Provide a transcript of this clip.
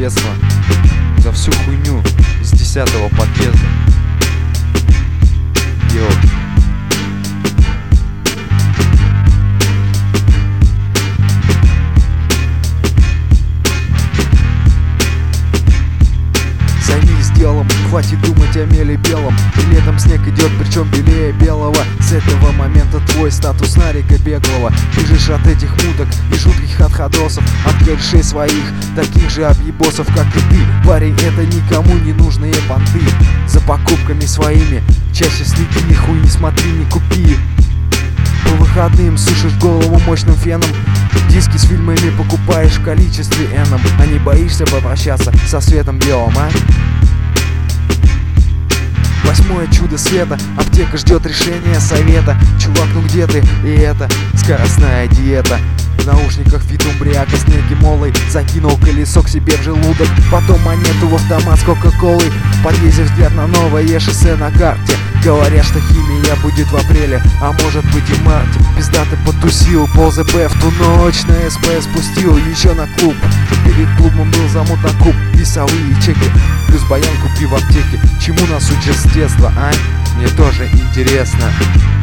детства. За всю хуйню с 10-го подъезда. Йоу. Займись делом, хватит думать о меле белом. И летом снег идет, причем белее белого. С этого момента твой статус Нарика беглого. Бежишь от этих муток и жутких отходосов, от корешей своих, таких же объебосов, как и ты. Парень, это никому не нужные понты. За покупками своими чаще следи, хуй не смотри, не купи. По выходным сушишь голову мощным феном. Диски с фильмами покупаешь в количестве энном. А не боишься попрощаться со светом белым, а? Восьмое чудо света. Аптека ждет решения совета. Чувак, ну где ты? И это скоростная диета. В наушниках фитумбриака с негимолой. Закинул колесо к себе в желудок. Потом монету в автомат с кока-колой. В подъезде взгляд на новое шоссе на карте. Говорят, что химия будет в апреле, а может быть и марте. Пизда ты потусил, пол ЗП в ту ночь на СП спустил еще на клуб. Перед клубом был замут на куб, весовые чеки, плюс баян купи в аптеке. Чему нас учат с детства, а? Мне тоже интересно.